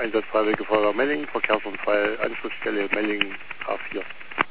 Einsatz Freiwillige Feuerwehr Mellingen, Verkehrsunfall, Anschlussstelle Mellingen A4.